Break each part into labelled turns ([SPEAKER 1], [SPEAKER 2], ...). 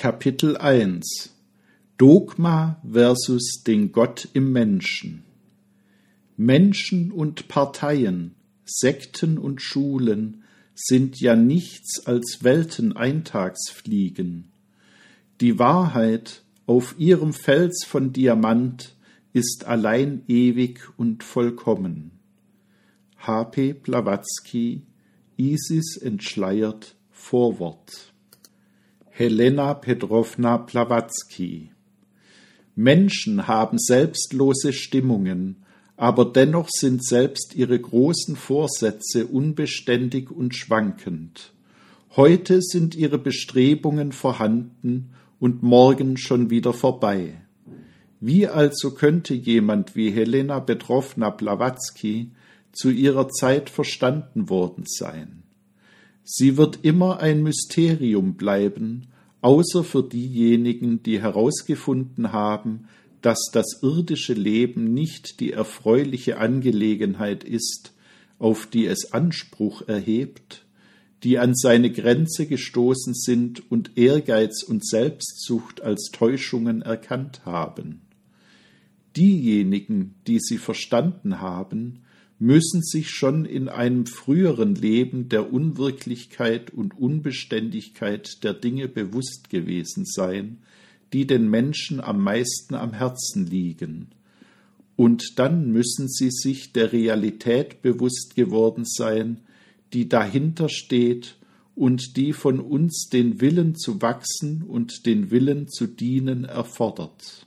[SPEAKER 1] Kapitel 1 Dogma versus den Gott im Menschen. Menschen und Parteien, Sekten und Schulen sind ja nichts als Welteneintagsfliegen. Die Wahrheit auf ihrem Fels von Diamant ist allein ewig und vollkommen. H.P. Blavatsky, Isis entschleiert, Vorwort. Helena Petrovna Blavatsky. Menschen haben selbstlose Stimmungen, aber dennoch sind selbst ihre großen Vorsätze unbeständig und schwankend. Heute sind ihre Bestrebungen vorhanden und morgen schon wieder vorbei. Wie also könnte jemand wie Helena Petrovna Blavatsky zu ihrer Zeit verstanden worden sein? Sie wird immer ein Mysterium bleiben, außer für diejenigen, die herausgefunden haben, dass das irdische Leben nicht die erfreuliche Angelegenheit ist, auf die es Anspruch erhebt, die an seine Grenze gestoßen sind und Ehrgeiz und Selbstsucht als Täuschungen erkannt haben. Diejenigen, die sie verstanden haben, müssen sich schon in einem früheren Leben der Unwirklichkeit und Unbeständigkeit der Dinge bewusst gewesen sein, die den Menschen am meisten am Herzen liegen. Und dann müssen sie sich der Realität bewusst geworden sein, die dahinter steht und die von uns den Willen zu wachsen und den Willen zu dienen erfordert.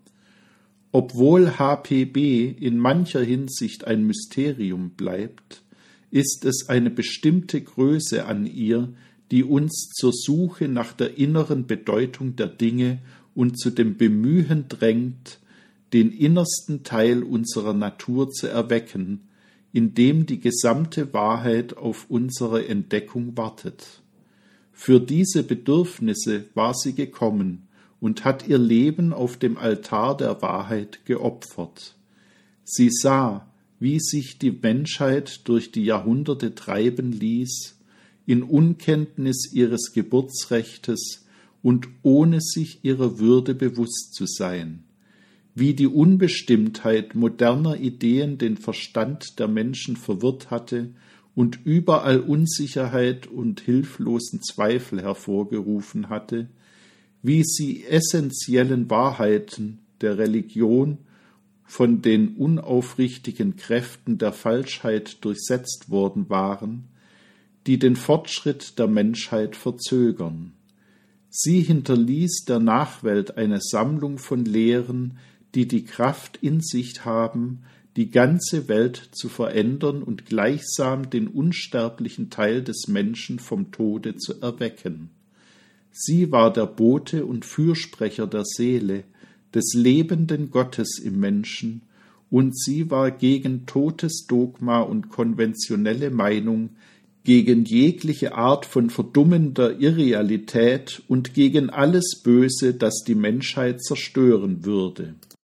[SPEAKER 1] Obwohl HPB in mancher Hinsicht ein Mysterium bleibt, ist es eine bestimmte Größe an ihr, die uns zur Suche nach der inneren Bedeutung der Dinge und zu dem Bemühen drängt, den innersten Teil unserer Natur zu erwecken, in dem die gesamte Wahrheit auf unsere Entdeckung wartet. Für diese Bedürfnisse war sie gekommen und hat ihr Leben auf dem Altar der Wahrheit geopfert. Sie sah, wie sich die Menschheit durch die Jahrhunderte treiben ließ, in Unkenntnis ihres Geburtsrechtes und ohne sich ihrer Würde bewusst zu sein, wie die Unbestimmtheit moderner Ideen den Verstand der Menschen verwirrt hatte und überall Unsicherheit und hilflosen Zweifel hervorgerufen hatte, wie sie essentiellen Wahrheiten der Religion von den unaufrichtigen Kräften der Falschheit durchsetzt worden waren, die den Fortschritt der Menschheit verzögern. Sie hinterließ der Nachwelt eine Sammlung von Lehren, die die Kraft in sich haben, die ganze Welt zu verändern und gleichsam den unsterblichen Teil des Menschen vom Tode zu erwecken. Sie war der Bote und Fürsprecher der Seele, des lebenden Gottes im Menschen, und sie war gegen totes Dogma und konventionelle Meinung, gegen jegliche Art von verdummender Irrealität und gegen alles Böse, das die Menschheit zerstören würde.